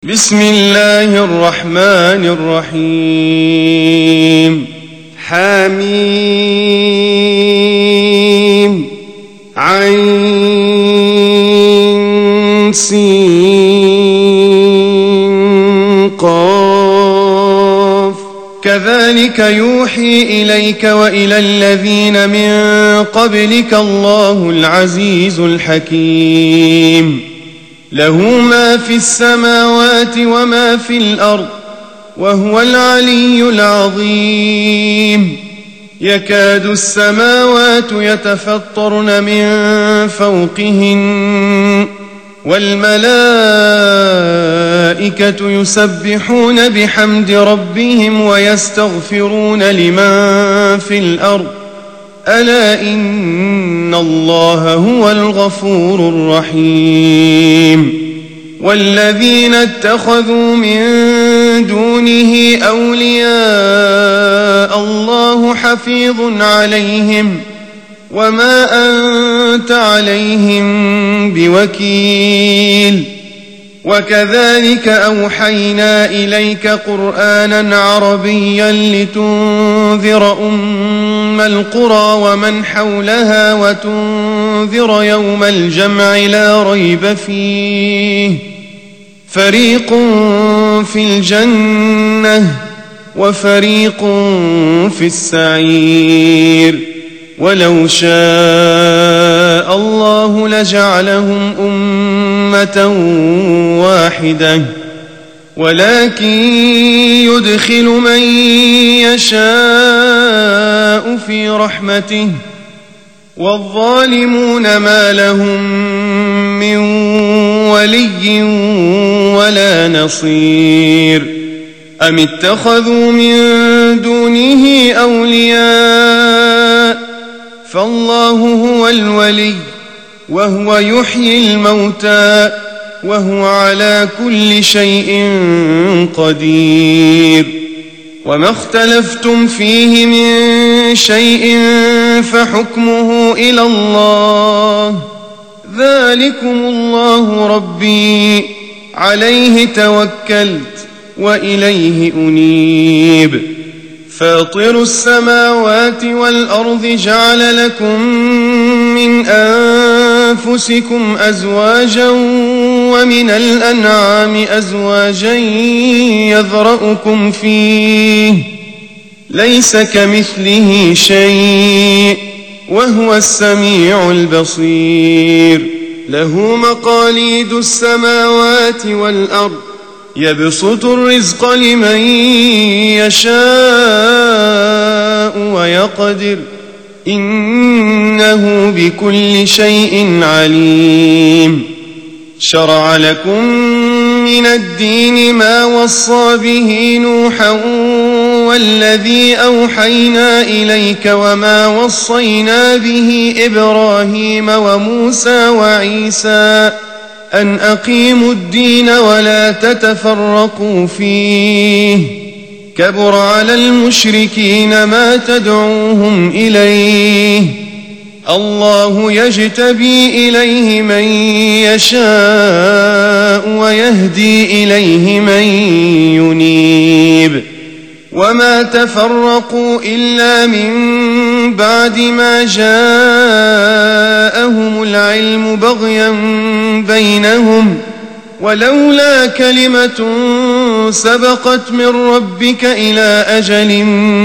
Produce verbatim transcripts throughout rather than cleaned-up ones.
بسم الله الرحمن الرحيم حميم عين سين قاف كذلك يوحي إليك وإلى الذين من قبلك الله العزيز الحكيم له ما في السماوات وما في الأرض وهو العلي العظيم يكاد السماوات يتفطرن من فوقهن والملائكة يسبحون بحمد ربهم ويستغفرون لمن في الأرض ألا إن الله هو الغفور الرحيم والذين اتخذوا من دونه أولياء الله حفيظ عليهم وما أنت عليهم بوكيل وكذلك أوحينا إليك قرآنا عربيا لتنذر أم القرى ومن حولها وتنذر يوم الجمع لا ريب فيه فريق في الجنة وفريق في السعير ولو شاء الله لجعلهم أمة واحدة ولكن يدخل من يشاء في رحمته والظالمون ما لهم من ولي ولا نصير أم اتخذوا من دونه أولياء فالله هو الولي وهو يحيي الموتى وهو على كل شيء قدير وما اختلفتم فيه من شيء فحكمه إلى الله ذلكم الله ربي عليه توكلت وإليه أنيب فاطر السماوات والأرض جعل لكم من أنفسكم أزواجا ومن الأنعام أزواجا يذرأكم فيه ليس كمثله شيء وهو السميع البصير له مقاليد السماوات والأرض يبسط الرزق لمن يشاء ويقدر إنه بكل شيء عليم شرع لكم من الدين ما وصى به نوحا والذي أوحينا إليك وما وصينا به إبراهيم وموسى وعيسى أن أقيموا الدين ولا تتفرقوا فيه كبر على المشركين ما تدعوهم إليه الله يجتبي إليه من يشاء ويهدي إليه من ينيب وما تفرقوا إلا من بعد ما جاءهم العلم بغيا بينهم ولولا كلمة سبقت من ربك إلى أجل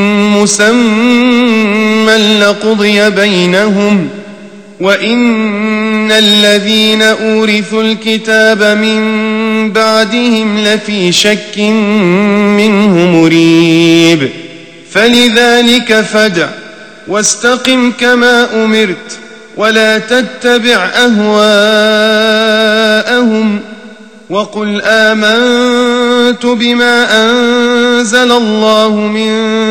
مسمى لقضي بينهم وإن الذين أورثوا الكتاب من بعدهم لفي شك منه مريب فلذلك فادع واستقم كما أمرت ولا تتبع أهواءهم وقل آمنت بما أنزل الله من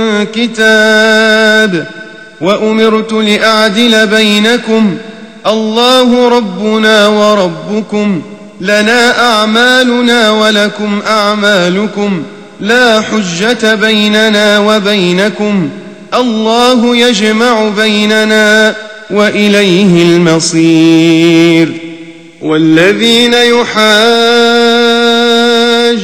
كتاب وأمرت لأعدل بينكم الله ربنا وربكم لنا أعمالنا ولكم أعمالكم لا حجة بيننا وبينكم الله يجمع بيننا وإليه المصير والذين يحاجون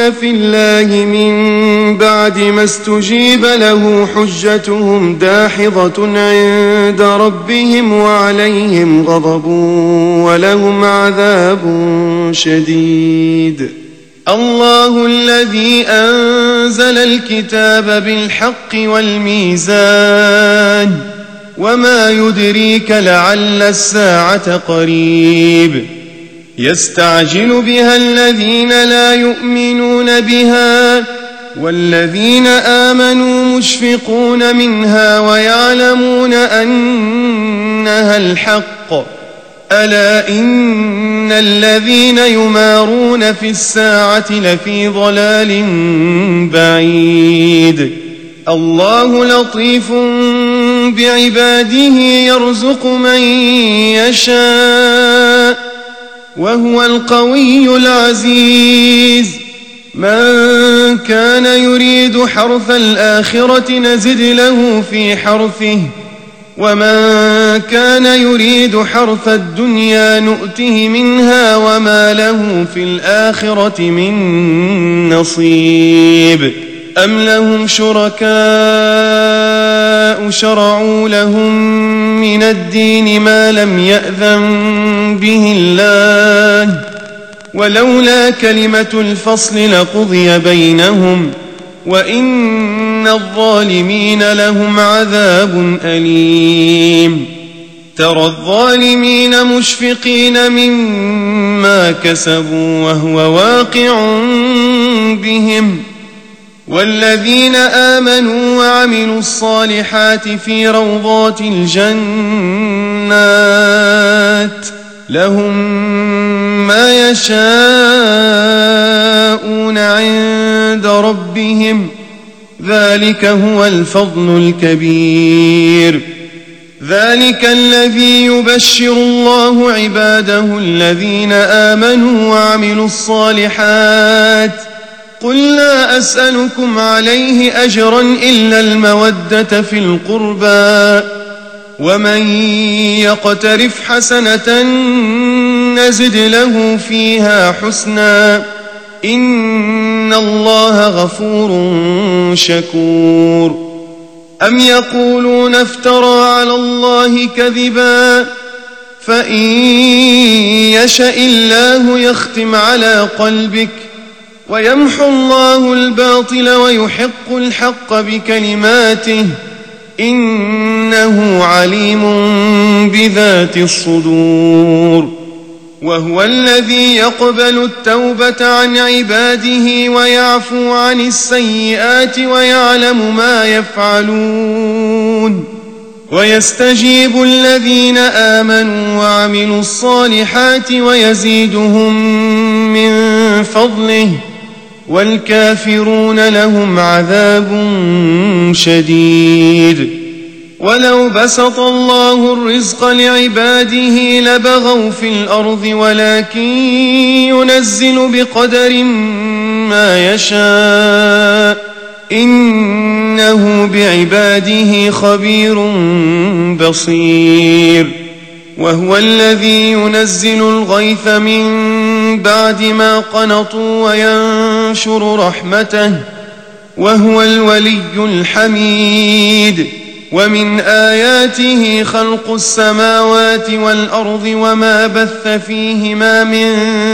في الله من بعد ما استجيب له حجتهم داحضة عند ربهم وعليهم غضب ولهم عذاب شديد. الله الذي أنزل الكتاب بالحق والميزان وما يدريك لعل الساعة قريب. يستعجل بها الذين لا يؤمنون بها والذين آمنوا مشفقون منها ويعلمون أنها الحق. ألا إن الذين يمارون في الساعة لفي ضلال بعيد. الله لطيف بعباده يرزق من يشاء وهو القوي العزيز. من كان يريد حرث الآخرة نزد له في حرثه ومن كان يريد حرث الدنيا نؤته منها وما له في الآخرة من نصيب. أم لهم شركاء شرعوا لهم من الدين ما لم يأذن به الله ولولا كلمة الفصل لقضي بينهم وإن الظالمين لهم عذاب أليم. ترى الظالمين مشفقين مما كسبوا وهو واقع بهم والذين آمنوا وعملوا الصالحات في روضات الجنات لهم ما يشاءون عند ربهم ذلك هو الفضل الكبير. ذلك الذي يبشر الله عباده الذين آمنوا وعملوا الصالحات. قل لا أسألكم عليه أجرا إلا المودة في القربى ومن يقترف حسنة نزد له فيها حسنا إن الله غفور شكور. أم يقولون افترى على الله كذبا فإن يشأ الله يختم على قلبك ويمحو الله الباطل ويحق الحق بكلماته إنه عليم بذات الصدور. وهو الذي يقبل التوبة عن عباده ويعفو عن السيئات ويعلم ما يفعلون ويستجيب الذين آمنوا وعملوا الصالحات ويزيدهم من فضله والكافرون لهم عذاب شديد. ولو بسط الله الرزق لعباده لبغوا في الأرض ولكن ينزل بقدر ما يشاء إنه بعباده خبير بصير. وهو الذي ينزل الغيث من بعد ما قنطوا وينشر رحمته وهو الولي الحميد. ومن آياته خلق السماوات والأرض وما بث فيهما من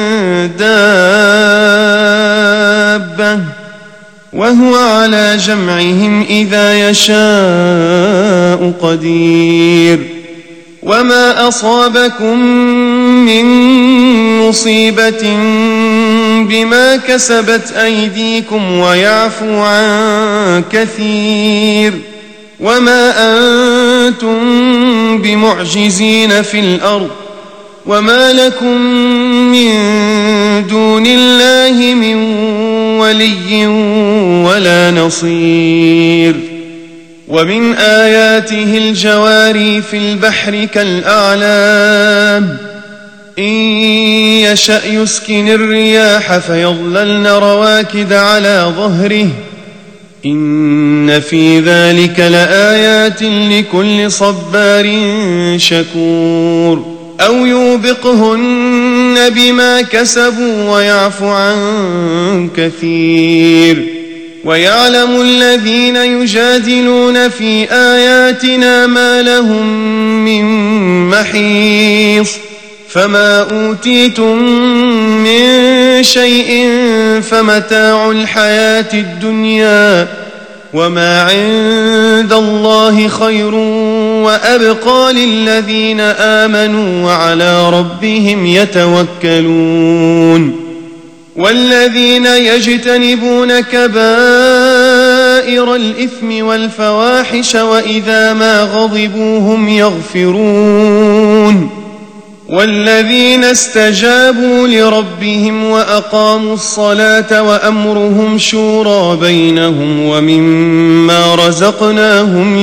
دابة وهو على جمعهم إذا يشاء قدير. وما أصابكم من مصيبة بما كسبت أيديكم ويعفو عن كثير وما أنتم بمعجزين في الأرض وما لكم من دون الله من ولي ولا نصير. ومن آياته الجواري في البحر كالأعلام إن يشأ يسكن الرياح فيظللن رواكد على ظهره إن في ذلك لآيات لكل صبار شكور. أو يوبقهن بما كسبوا ويعفو عن كثير. ويعلم الذين يجادلون في آياتنا ما لهم من محيص. فما أوتيتم من شيء فمتاع الحياة الدنيا وما عند الله خير وأبقى للذين آمنوا وعلى ربهم يتوكلون. والذين يجتنبون كبائر الإثم والفواحش وإذا ما غضبوا هم يغفرون. والذين استجابوا لربهم وأقاموا الصلاة وأمرهم شورى بينهم ومما رزقناهم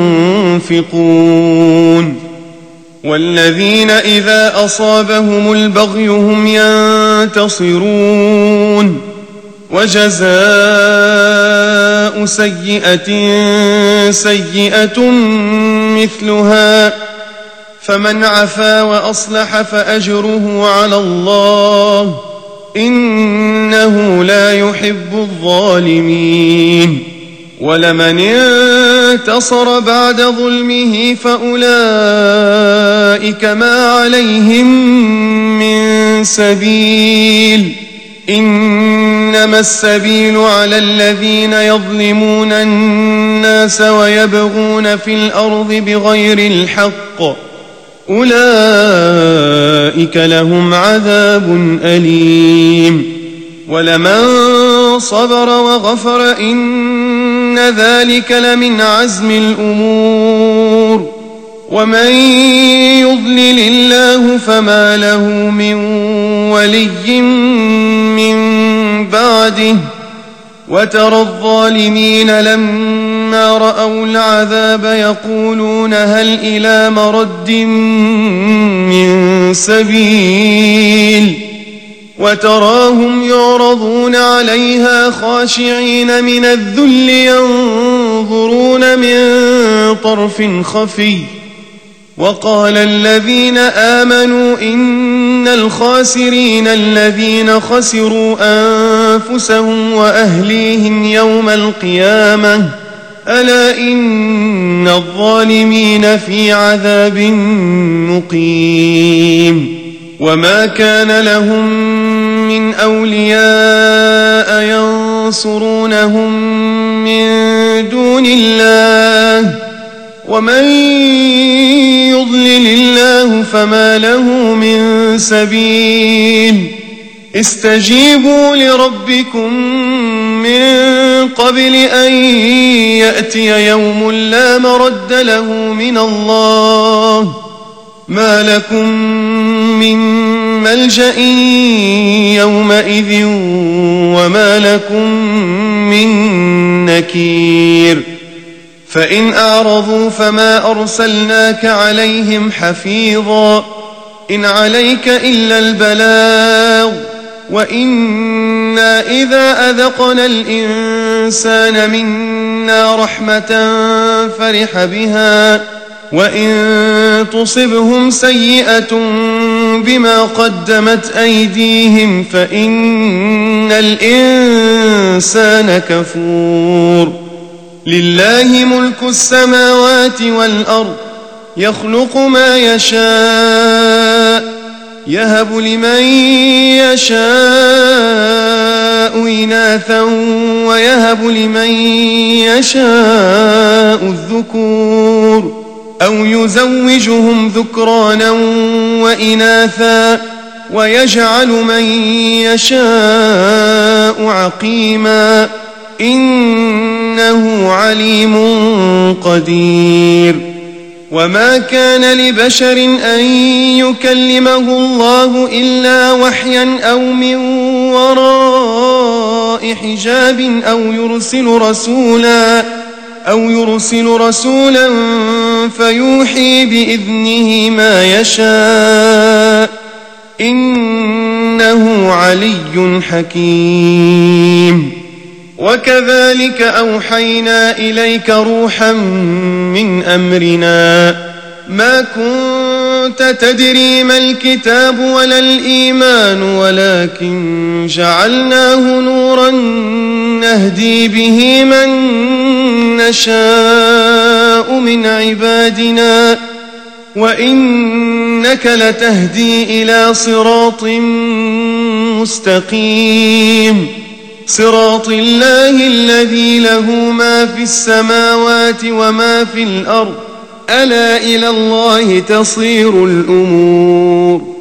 ينفقون. والذين إذا أصابهم البغي هم ينتصرون. وجزاء سيئة سيئة مثلها فمن عفا وأصلح فأجره على الله إنه لا يحب الظالمين. ولمن انتصر بعد ظلمه فأولئك ما عليهم من سبيل إنما السبيل على الذين يظلمون الناس ويبغون في الأرض بغير الحق أولئك لهم عذاب أليم. ولمن صبر وغفر إن ذلك لمن عزم الأمور. ومن يضلل الله فما له من ولي من بعده. وترى الظالمين لما رأوا العذاب يقولون هل إلى مرد من سبيل. وتراهم يعرضون عليها خاشعين من الذل ينظرون من طرف خفي. وقال الذين آمنوا إن الخاسرين الذين خسروا أنفسهم وأهليهم يوم القيامة ألا إن الظالمين في عذاب مقيم. وما كان لهم من أولياء ينصرونهم من دون الله ومن يضلل الله فما له من سبيل. استجيبوا لربكم من قبل أن يأتي يوم لا مرد له من الله ما لكم من ملجأ يومئذ وما لكم من نكير. فإن أعرضوا فما أرسلناك عليهم حفيظا إن عليك إلا البلاغ وإنا إذا أذقنا الإنسان منا رحمة فرح بها وإن تصبهم سيئة بما قدمت أيديهم فإن الإنسان كفور. لله ملك السماوات والأرض يخلق ما يشاء يهب لمن يشاء إناثا ويهب لمن يشاء الذكور أو يزوجهم ذكرانا وإناثا ويجعل من يشاء عقيما إنه عليم قدير. وما كان لبشر أن يكلمه الله إلا وحيا أو من وراء حجاب أو يرسل رسولا أو يرسل رسولا فيوحي بإذنه ما يشاء إنه علي حكيم. وكذلك أوحينا إليك روحا من أمرنا ما كنت كنت تدري ما الكتاب ولا الإيمان ولكن جعلناه نورا نهدي به من نشاء من عبادنا وإنك لتهدي إلى صراط مستقيم صراط الله الذي له ما في السماوات وما في الأرض ألا إلى الله تصير الأمور